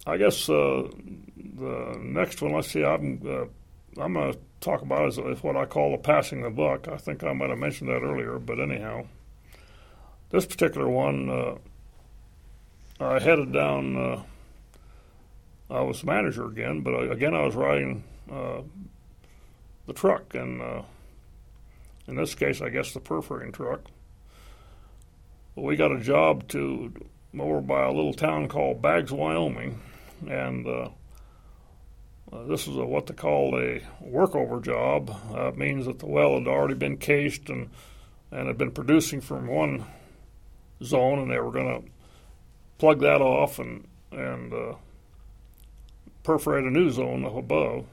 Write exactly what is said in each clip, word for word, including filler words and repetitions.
I guess uh, the next one, let's see, I'm, uh, I'm going to talk about is, is what I call the passing the buck. I think I might have mentioned that earlier, but anyhow, this particular one, uh, I headed down, uh, I was manager again, but again I was riding uh, the truck, and uh, in this case, I guess the perforating truck. We got a job to over by a little town called Baggs, Wyoming, and uh, uh, this is a, what they call a workover job. Uh, it means that the well had already been cased and and had been producing from one zone, and they were going to plug that off and and uh, perforate a new zone up above.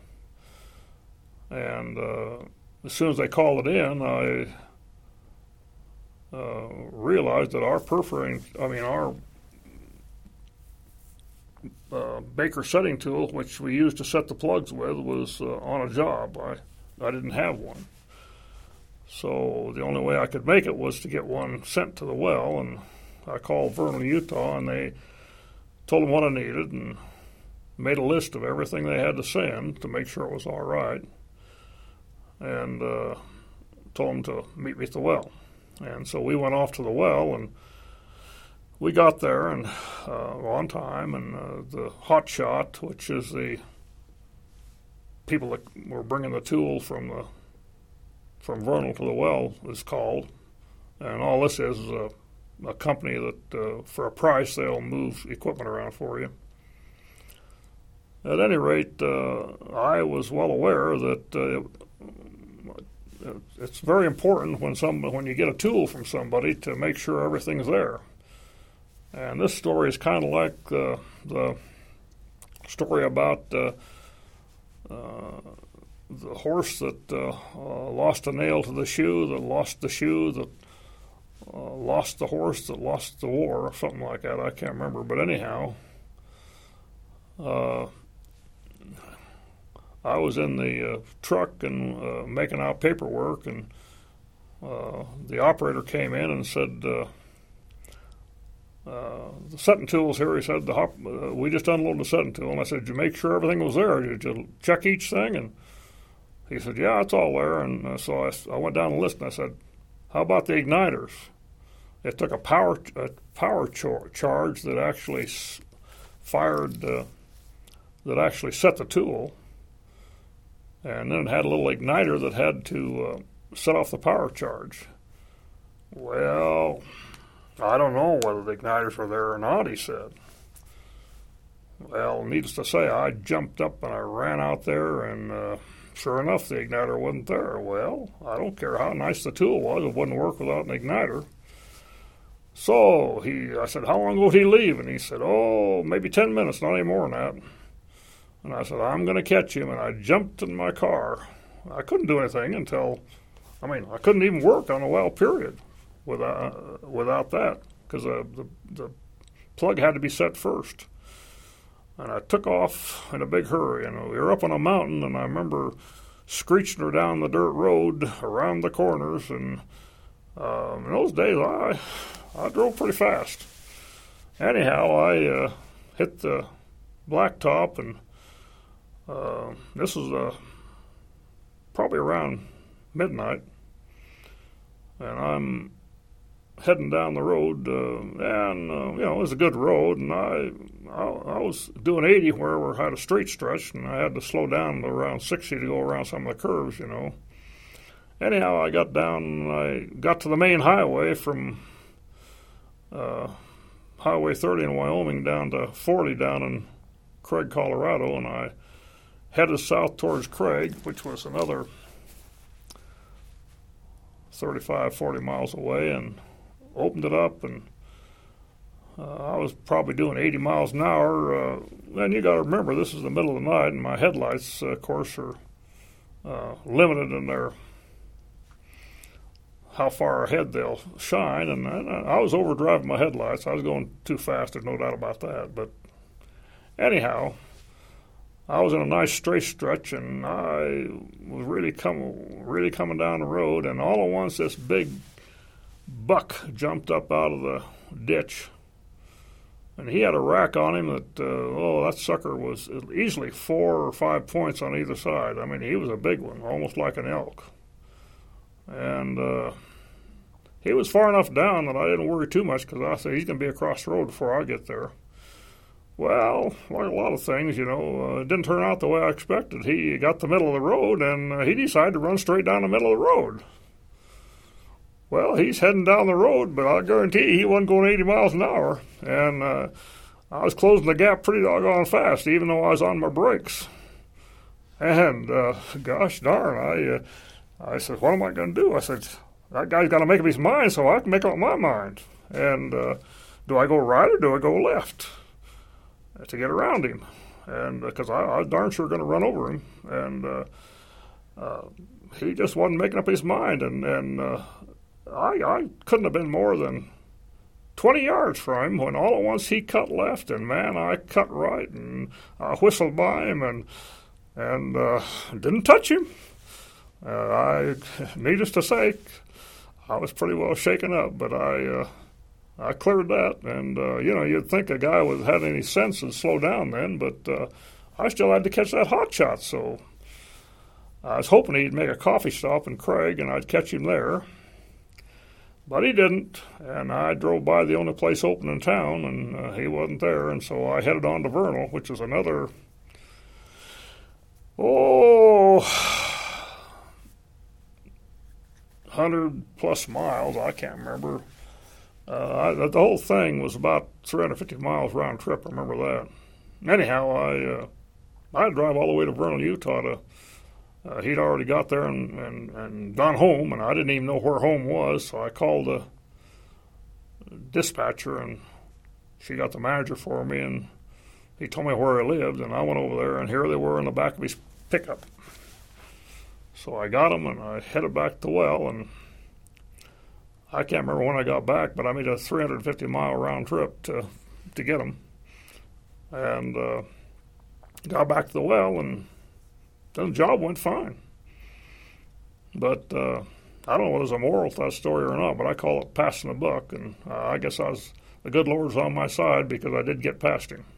And uh, as soon as they called it in, I uh, realized that our perforating, I mean our uh, Baker setting tool, which we used to set the plugs with, was uh, on a job. I I didn't have one. So the only way I could make it was to get one sent to the well, and I called Vernal, Utah, and they told them what I needed and made a list of everything they had to send to make sure it was all right, and uh, told them to meet me at the well. And so we went off to the well, and we got there and uh, on time, and uh, the hot shot, which is the people that were bringing the tool from the from Vernal to the well, is called. And all this is is a, a company that, uh, for a price, they'll move equipment around for you. At any rate, uh, I was well aware that uh, it's very important when some when you get a tool from somebody to make sure everything's there. And this story is kind of like uh, the story about uh, uh, the horse that uh, uh, lost a nail to the shoe, that lost the shoe, that uh, lost the horse, that lost the war, or something like that. I can't remember. But anyhow, uh, I was in the uh, truck and uh, making out paperwork, and uh, the operator came in and said, uh, uh, the setting tool's here. He said, the hop, uh, we just unloaded the setting tool. And I said, did you make sure everything was there? Did you check each thing? And he said, yeah, it's all there. And uh, so I, I went down the list and I said, how about the igniters? It took a power a power char- charge that actually s- fired, uh, that actually set the tool. And then it had a little igniter that had to uh, set off the power charge. Well, I don't know whether the igniters were there or not, he said. Well, needless to say, I jumped up and I ran out there, and uh, sure enough, the igniter wasn't there. Well, I don't care how nice the tool was, it wouldn't work without an igniter. So he, I said, how long ago did he leave? And he said, oh, maybe ten minutes, not any more than that. And I said, I'm going to catch him. And I jumped in my car. I couldn't do anything until, I mean, I couldn't even work on a well, period, without, uh, without that, because uh, the, the plug had to be set first. And I took off in a big hurry. And we were up on a mountain, and I remember screeching her down the dirt road around the corners. And um, in those days, I, I drove pretty fast. Anyhow, I uh, hit the blacktop, and Uh, this was uh, probably around midnight, and I'm heading down the road, uh, and uh, you know, it was a good road, and I, I I was doing eighty where we had a straight stretch, and I had to slow down to around sixty to go around some of the curves, you know. Anyhow, I got down, and I got to the main highway from uh, Highway thirty in Wyoming down to forty down in Craig, Colorado, and I headed south towards Craig, which was another thirty-five, forty miles away, and opened it up, and uh, I was probably doing eighty miles an hour. Uh, and you got to remember, this is the middle of the night, and my headlights, uh, of course, are uh, limited in their how far ahead they'll shine, and I, I was overdriving my headlights. I was going too fast, there's no doubt about that. But anyhow, I was in a nice straight stretch, and I was really coming, really coming down the road, and all at once this big buck jumped up out of the ditch, And he had a rack on him that, uh, oh, that sucker was easily four or five points on either side. I mean, he was a big one, almost like an elk. And uh, he was far enough down that I didn't worry too much because I said, he's going to be across the road before I get there. Well, like a lot of things, you know, uh, it didn't turn out the way I expected. He got the middle of the road, and uh, he decided to run straight down the middle of the road. Well, he's heading down the road, but I guarantee he wasn't going eighty miles an hour. And uh, I was closing the gap pretty doggone fast, even though I was on my brakes. And, uh, gosh darn, I uh, I said, what am I going to do? I said, that guy's got to make up his mind so I can make up my mind. And uh, do I go right or do I go left to get around him? And because uh, I, I was darn sure going to run over him. And uh, uh, he just wasn't making up his mind. And, and uh, I, I couldn't have been more than twenty yards from him when all at once he cut left, and man, I cut right, and I whistled by him, and and uh, didn't touch him. Uh, I, needless to say, I was pretty well shaken up, but I uh, I cleared that, and uh, you know, you'd think a guy would have had any sense would slow down then, but uh, I still had to catch that hot shot, so I was hoping he'd make a coffee stop in Craig, and I'd catch him there. But he didn't, and I drove by the only place open in town, and uh, he wasn't there, and so I headed on to Vernal, which is another, oh, one hundred plus miles, I can't remember. Uh, I, the whole thing was about three hundred fifty miles round trip, I remember that. Anyhow, I, uh, I'd drive all the way to Vernal, Utah to Uh, he'd already got there and, and, and gone home, and I didn't even know where home was, so I called the dispatcher, and she got the manager for me, and he told me where I lived, and I went over there, and here they were in the back of his pickup. So I got them, and I headed back to the well, and I can't remember when I got back, but I made a three hundred fifty mile round trip to, to get them, and uh, got back to the well, and the job went fine. But uh, I don't know if there's a moral to that story or not, but I call it passing the buck, and uh, I guess I was the good Lord's on my side because I did get past him.